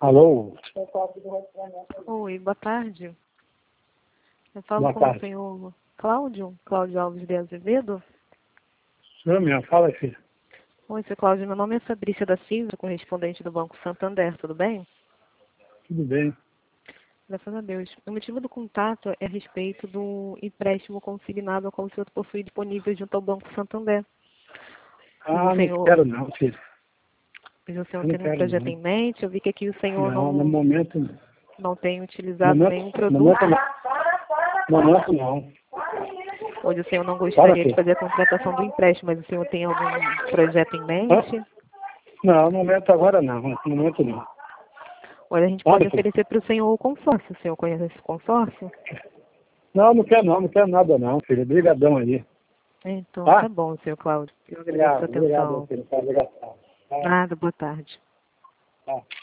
Alô? Oi, boa tarde. Eu falo Boa com tarde. o senhor Cláudio Alves de Azevedo. Sou minha, fala, filho. Oi, seu Cláudio, meu nome é Fabrícia da Silva, correspondente do Banco Santander, tudo bem? Tudo bem? Graças a Deus. O motivo do contato é a respeito do empréstimo consignado ao qual o senhor possui disponível junto ao Banco Santander. Ah, não quero não, filho. Pois o senhor Eu não tem um quero projeto não. em mente, eu vi que aqui o senhor Não, no momento não. não tem utilizado nenhum produto. Momento não. Momento não. Hoje o senhor não Fala, gostaria de filho. fazer a contratação do empréstimo, mas o senhor tem algum projeto em Hã? mente? Não, no momento agora não. No momento não. Olha, a gente Fala, pode filho. oferecer para o senhor o consórcio. O senhor conhece esse consórcio? Não, não quero não. Não quero nada não, filho. Obrigadão aí. Então, Tá? tá bom, senhor Cláudio. Eu agradeço a sua Obrigado, atenção. filho. Tá, obrigado. Tá. Nada, boa tarde. Tá.